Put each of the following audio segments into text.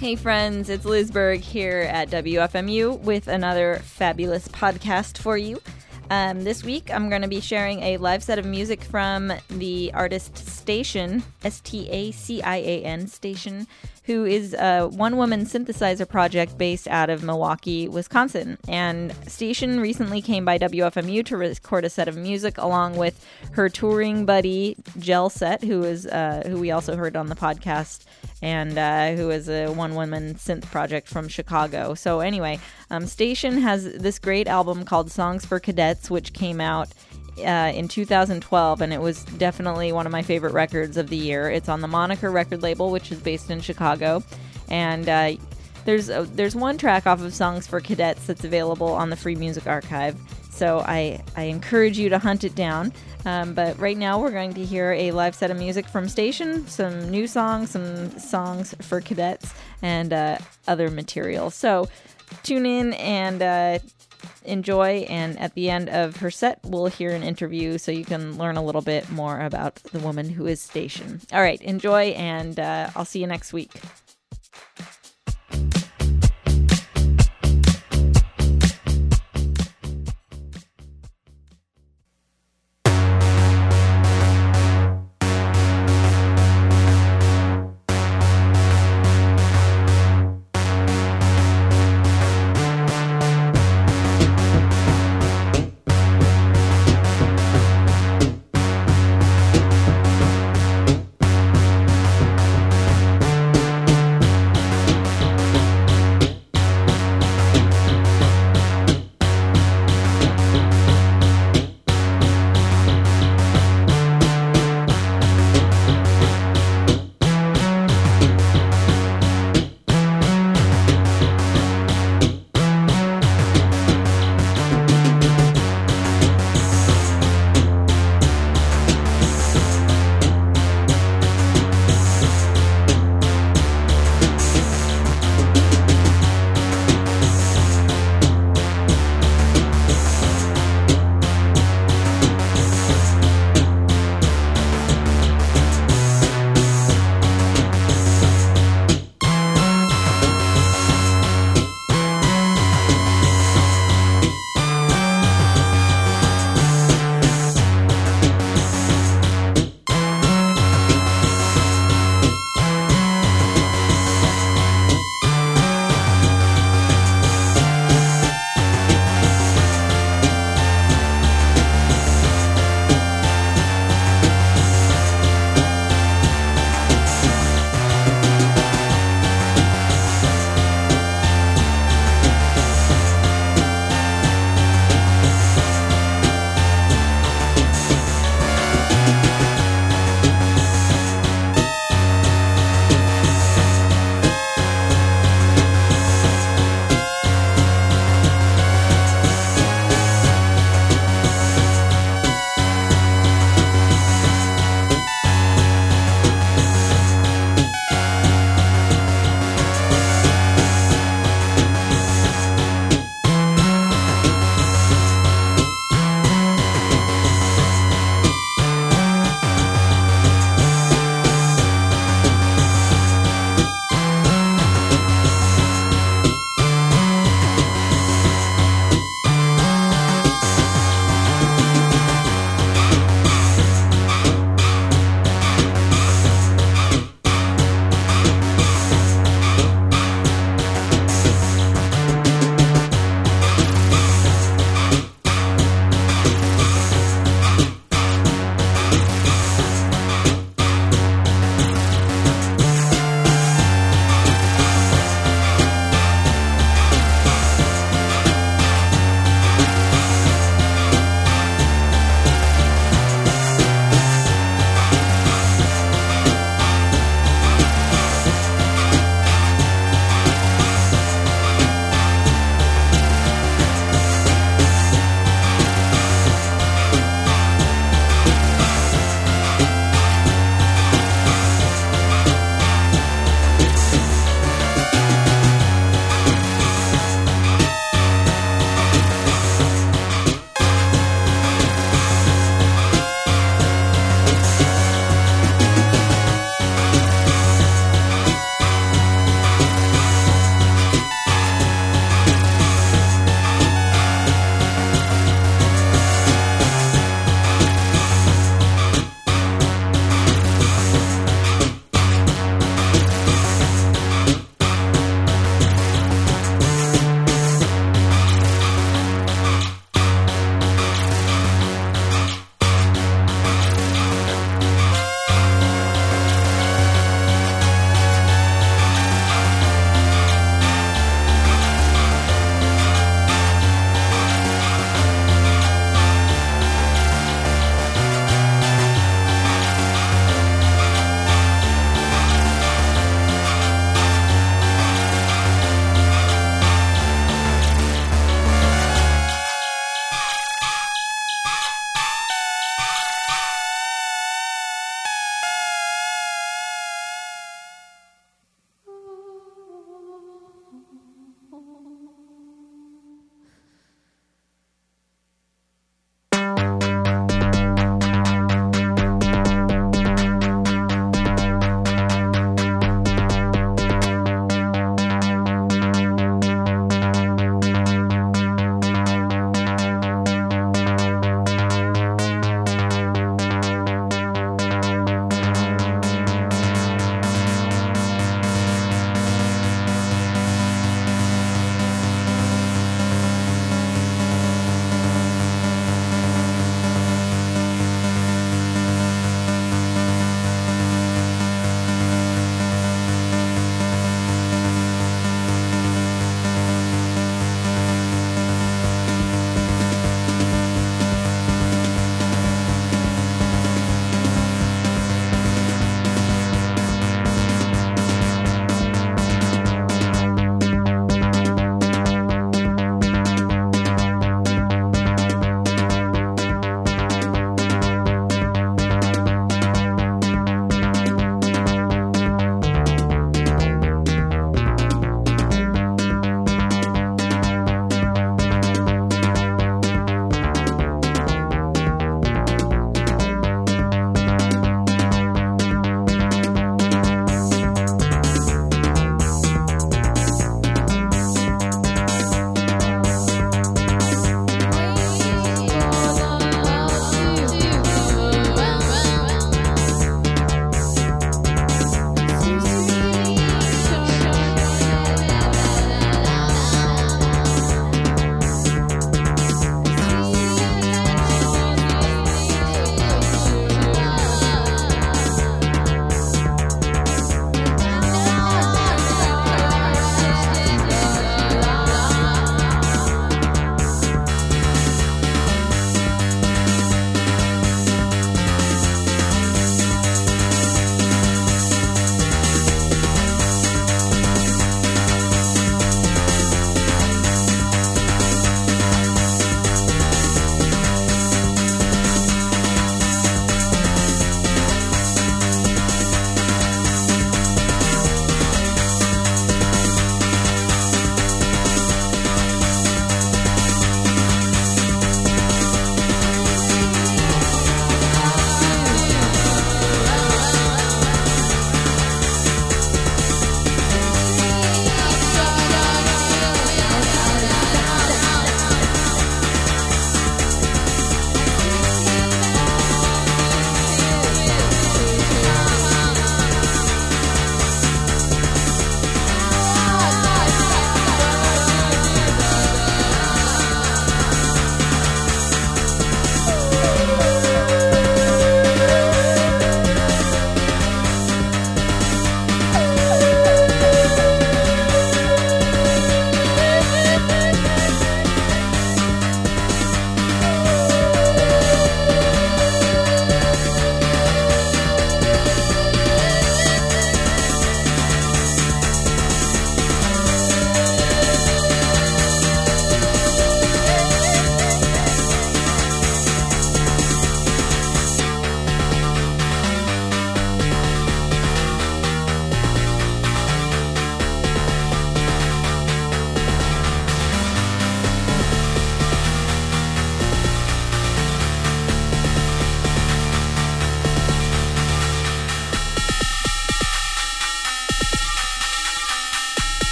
Hey friends, it's Liz Berg here at WFMU with another fabulous podcast for you. This week I'm going to be sharing a live set of music from the artist Station, Stacian Station, who is a one-woman synthesizer project based out of Milwaukee, Wisconsin. And Station recently came by WFMU to record a set of music along with her touring buddy Gelset, who we also heard on the podcast, and who is a one-woman synth project from Chicago. So anyway, Station has this great album called Songs for Cadets, which came out in 2012, and it was definitely one of my favorite records of the year. It's on the Moniker record label, which is based in Chicago, and there's one track off of Songs for Cadets that's available on the Free Music Archive, so I encourage you to hunt it down. But right now we're going to hear a live set of music from Station, some new songs, some songs for cadets, and other material. So tune in and enjoy, and at the end of her set we'll hear an interview so you can learn a little bit more about the woman who is Station. All right, enjoy, and I'll see you next week.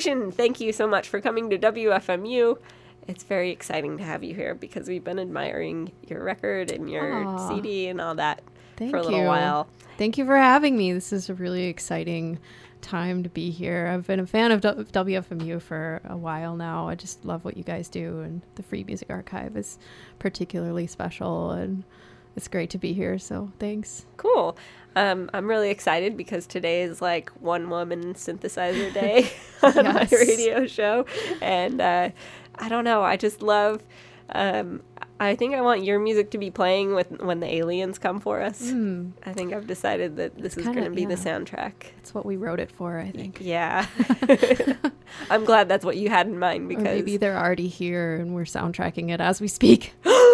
station, thank you so much for coming to WFMU. It's very exciting to have you here because we've been admiring your record and your CD and all that for a little while. Thank you for having me. This is a really exciting time to be here. I've been a fan of WFMU for a while now. I just love what you guys do, and the Free Music Archive is particularly special, and it's great to be here, so thanks. Cool. I'm really excited because today is like One Woman Synthesizer Day on my radio show. And I don't know, I just love, I think I want your music to be playing when the aliens come for us. I think I've decided that this is going to be the soundtrack. That's what we wrote it for, I think. Yeah. I'm glad that's what you had in mind because... Or maybe they're already here and we're soundtracking it as we speak.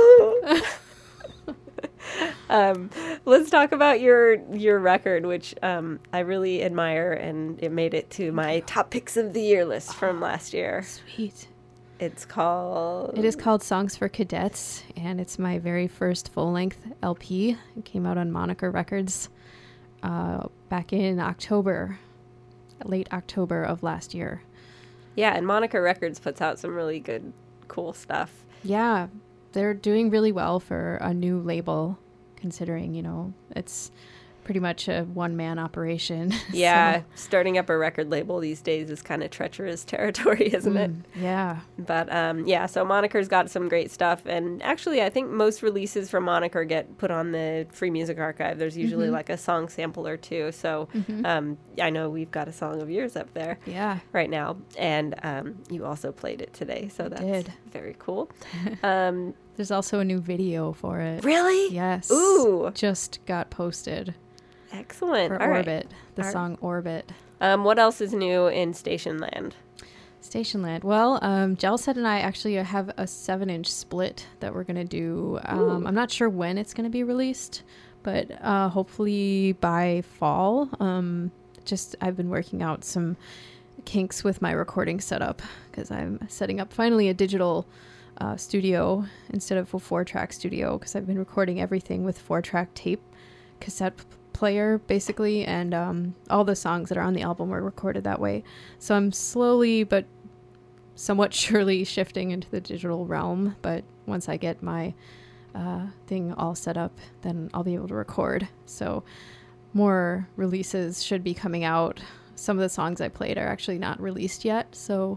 Let's talk about your record, which I really admire, and it made it to my top picks of the year list from last year. Sweet. It is called Songs for Cadets, and it's my very first full-length LP. It came out on Moniker Records back in late October of last year. Yeah, and Moniker Records puts out some really good, cool stuff. Yeah, they're doing really well for a new label, considering, it's pretty much a one-man operation. Yeah, starting up a record label these days is kind of treacherous territory, isn't it? Yeah. But so Moniker's got some great stuff, and actually I think most releases from Moniker get put on the Free Music Archive. There's usually like a song sample or two, so I know we've got a song of yours up there right now, and you also played it today, so that's very cool. There's also a new video for it. Really? Yes. Ooh. Just got posted. Excellent. For Orbit, the song Orbit. What else is new in Stationland? Stationland. Well, Gelset and I actually have a 7-inch split that we're going to do. I'm not sure when it's going to be released, but hopefully by fall. I've been working out some kinks with my recording setup because I'm setting up finally a digital studio instead of a 4-track studio, because I've been recording everything with 4-track tape cassette player basically, and all the songs that are on the album were recorded that way. So I'm slowly but somewhat surely shifting into the digital realm, but once I get my thing all set up, then I'll be able to record. So more releases should be coming out. Some of the songs I played are actually not released yet, so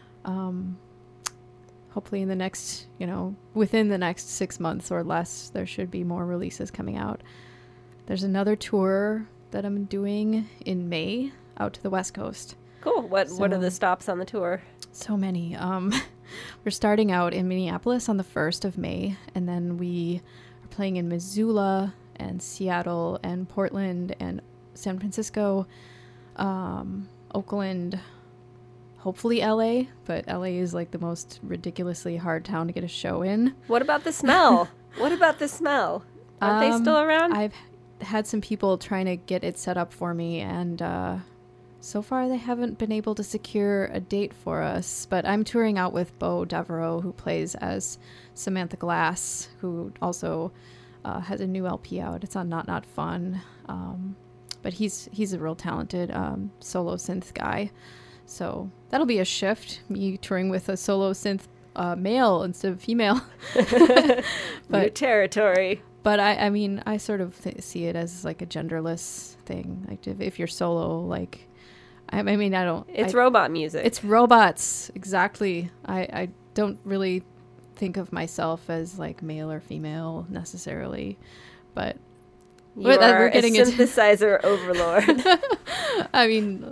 hopefully in the next, within the next 6 months or less, there should be more releases coming out. There's another tour that I'm doing in May out to the West Coast. Cool. What are the stops on the tour? So many. We're starting out in Minneapolis on the 1st of May, and then we are playing in Missoula and Seattle and Portland and San Francisco, Oakland, hopefully LA, but LA is like the most ridiculously hard town to get a show in. What about the smell? Aren't they still around? I've had some people trying to get it set up for me, and so far they haven't been able to secure a date for us, but I'm touring out with Bo Devereaux, who plays as Samantha Glass, who also has a new LP out. It's on Not Fun, but he's a real talented solo synth guy, so that'll be a shift, me touring with a solo synth male instead of female. New territory. But I mean, I sort of see it as like a genderless thing. Like if you're solo, like, I mean, I don't. It's robot music. It's robots, exactly. I don't really think of myself as like male or female necessarily, but we're getting a synthesizer overlord. I mean,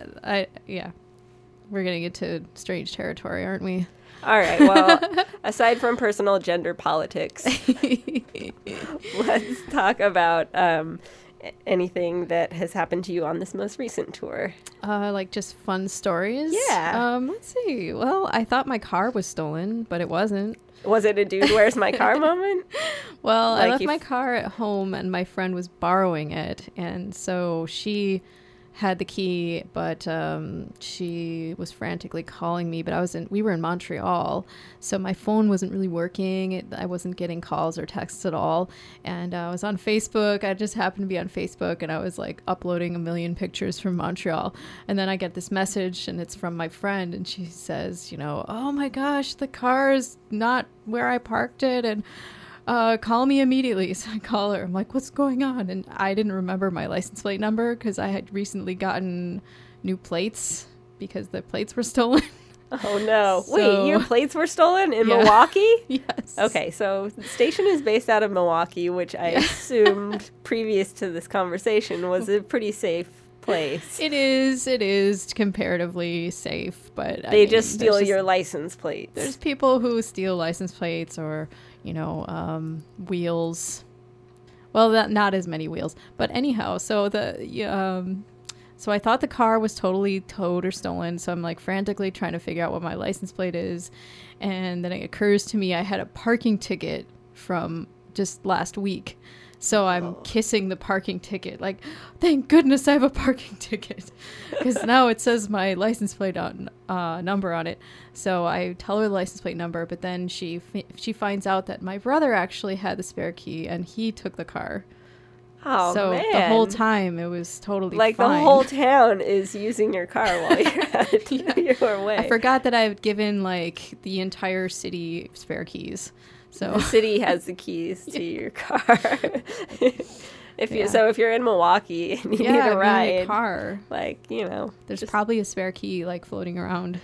we're getting into strange territory, aren't we? All right, well, aside from personal gender politics, let's talk about anything that has happened to you on this most recent tour. Like just fun stories? Yeah. Let's see. Well, I thought my car was stolen, but it wasn't. Was it a dude, where's my car moment? Well, like I left my car at home and my friend was borrowing it. And so she had the key, but she was frantically calling me, but we were in Montreal, so my phone wasn't really working. I wasn't getting calls or texts at all. And I was on Facebook. I just happened to be on Facebook, and I was like uploading a million pictures from Montreal. And then I get this message, and it's from my friend, and she says, oh my gosh, the car is not where I parked it, and call me immediately. So I call her. I'm like, what's going on? And I didn't remember my license plate number because I had recently gotten new plates because the plates were stolen. Oh no. Wait, your plates were stolen in Milwaukee? Yes. Okay, so the station is based out of Milwaukee, which I assumed previous to this conversation was a pretty safe place. It is comparatively safe, but they just steal your license plates. There's people who steal license plates or wheels. Well, not as many wheels, but anyhow, so so I thought the car was totally towed or stolen, so I'm like frantically trying to figure out what my license plate is, and then it occurs to me I had a parking ticket from just last week. So I'm kissing the parking ticket, like, thank goodness I have a parking ticket, because now it says my license plate number on it. So I tell her the license plate number, but then she finds out that my brother actually had the spare key, and he took the car. Oh, so man. The whole time it was totally like fine. The whole town is using your car while you're at your way. I forgot that I've given like the entire city spare keys. So the city has the keys to your car. If you're in Milwaukee and you need a ride, need a car, there's probably a spare key like floating around.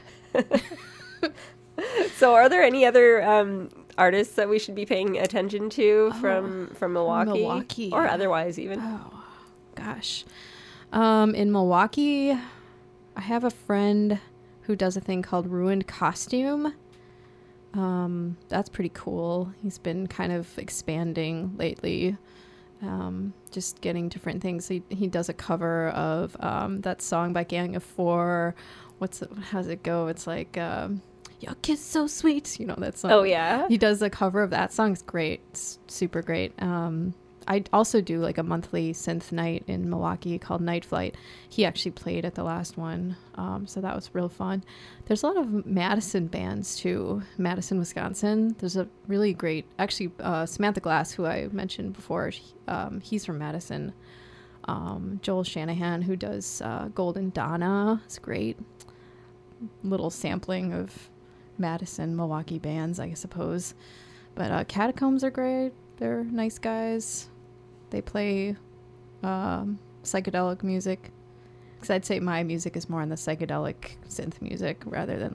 So, are there any other artists that we should be paying attention to from Milwaukee, or otherwise even? Oh, gosh, in Milwaukee, I have a friend who does a thing called Ruined Costume. That's pretty cool. He's been kind of expanding lately, just getting different things. He does a cover of that song by Gang of Four. How's it go? It's like your kiss so sweet, that song. Oh yeah, he does a cover of that song. It's great. It's super great. I also do like a monthly synth night in Milwaukee called Night Flight. He actually played at the last one, so that was real fun. There's a lot of Madison bands too. Madison, Wisconsin. There's a really great, actually, Samantha Glass, who I mentioned before. He's from Madison. Joel Shanahan, who does Golden Donna, is great. Little sampling of Madison, Milwaukee bands, I suppose. But Catacombs are great. They're nice guys. They play psychedelic music. Because I'd say my music is more on the psychedelic synth music rather than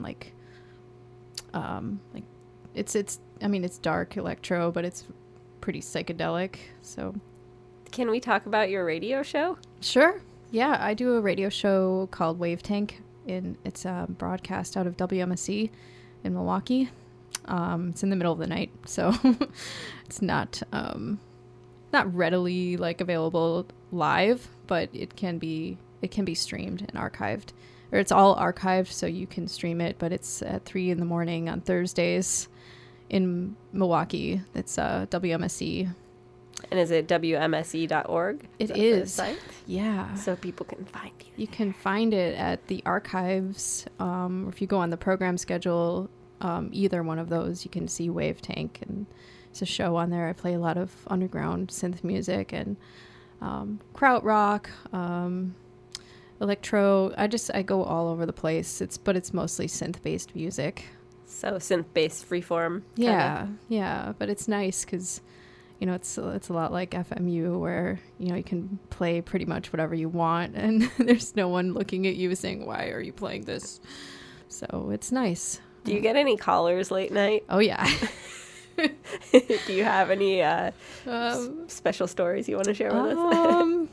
it's dark electro, but it's pretty psychedelic. So, can we talk about your radio show? Sure. Yeah, I do a radio show called Wave Tank. It's broadcast out of WMSE in Milwaukee. It's in the middle of the night, so it's not readily available live, but it can be streamed and archived, or it's all archived, so you can stream it. But it's at 3 a.m. on Thursdays in Milwaukee. It's WMSE. And is it WMSE.org? It is. Site? Yeah. So people can find you. You can find it at the archives. If you go on the program schedule, either one of those, you can see Wave Tank, and it's a show on there. I play a lot of underground synth music and krautrock, electro. I go all over the place. It's mostly synth-based music. So synth-based freeform. Yeah, but it's nice because it's a lot like FMU, where you can play pretty much whatever you want, and there's no one looking at you saying, "Why are you playing this?" So it's nice. Do you get any callers late night? Oh yeah. Do you have any special stories you want to share with us?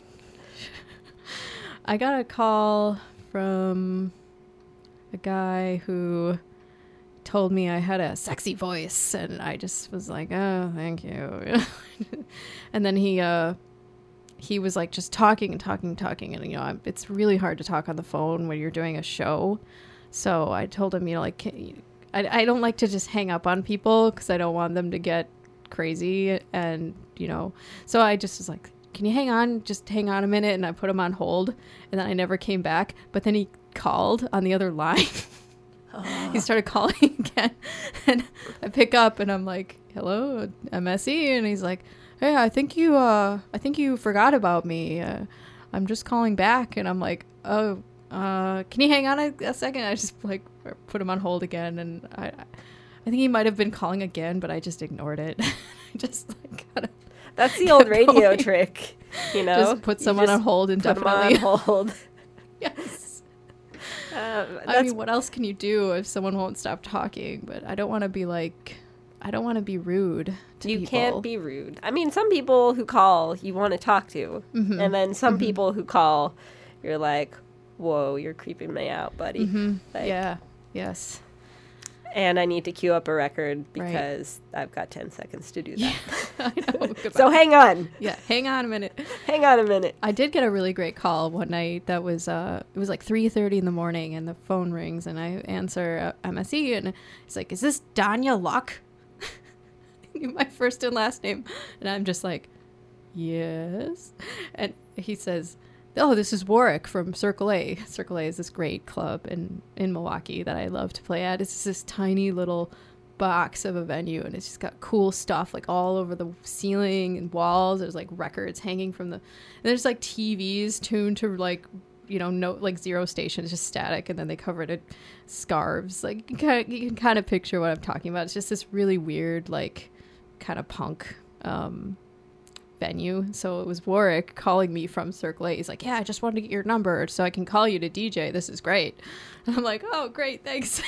I got a call from a guy who told me I had a sexy voice, and I just was like, oh, thank you. And then he was like just talking, and it's really hard to talk on the phone when you're doing a show. So I told him, I don't like to just hang up on people because I don't want them to get crazy, and so I just was like, can you hang on? Just hang on a minute. And I put him on hold, and then I never came back. But then he called on the other line. He started calling again, and I pick up, and I'm like, hello, MSE. And he's like, hey, I think you forgot about me. I'm just calling back. And I'm like, oh, can you hang on a second? I just like put him on hold again, and I think he might have been calling again, but I just ignored it. I just like that's the old radio trick, you know. Just put someone on hold indefinitely. Put them on hold. Yes. I mean, what else can you do if someone won't stop talking? But I don't want to be rude to people. You can't be rude. I mean, some people who call you want to talk to, and then some people who call, you're like, whoa, you're creeping me out, buddy. Like, yeah. Yes. And I need to queue up a record because I've got 10 seconds to do that. Yeah, I know. So hang on. Yeah, hang on a minute. Hang on a minute. I did get a really great call one night that was, it was like 3:30 in the morning, and the phone rings, and I answer MSE, and he's like, is this Danya Luck? My first and last name. And I'm just like, yes. And he says, oh, this is Warwick from Circle A. Circle A is this great club in Milwaukee that I love to play at. It's this tiny little box of a venue, and it's just got cool stuff like all over the ceiling and walls. There's like records hanging from and there's like TVs tuned to like, you know, no, like zero station. It's just static, and then they cover it in scarves. Like you can kind of picture what I'm talking about. It's just this really weird, like kind of punk venue. So it was Warwick calling me from Circle A. He's like, yeah, I just wanted to get your number so I can call you to DJ. This is great. And I'm like, oh, great, thanks.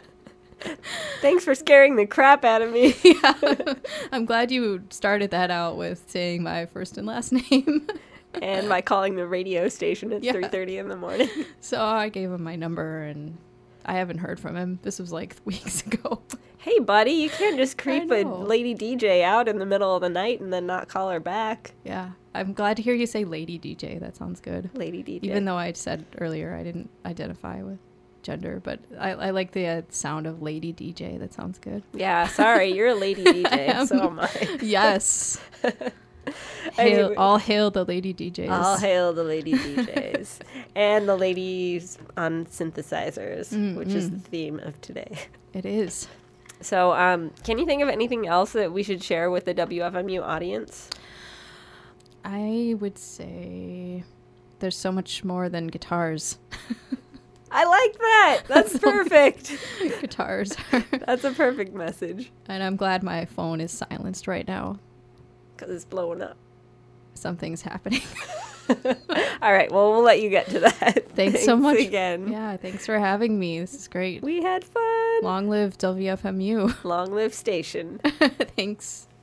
Thanks for scaring the crap out of me. Yeah. I'm glad you started that out with saying my first and last name. And by calling the radio station at 3:30 in the morning. So I gave him my number, and I haven't heard from him. This was like weeks ago. Hey, buddy, you can't just creep a lady DJ out in the middle of the night and then not call her back. Yeah. I'm glad to hear you say lady DJ. That sounds good. Lady DJ. Even though I said earlier I didn't identify with gender, but I like the sound of lady DJ. That sounds good. Yeah, sorry. You're a lady DJ. So am I. Yes. Anyway, all hail the lady DJs. All hail the lady DJs. And the ladies on synthesizers, which is the theme of today. It is. So, can you think of anything else that we should share with the WFMU audience? I would say there's so much more than guitars. I like that. That's perfect. Guitars. That's a perfect message. And I'm glad my phone is silenced right now. Because it's blowing up. Something's happening. All right. Well, we'll let you get to that. Thanks so much again. Yeah. Thanks for having me. This is great. We had fun. Long live WFMU. Long live station. Thanks.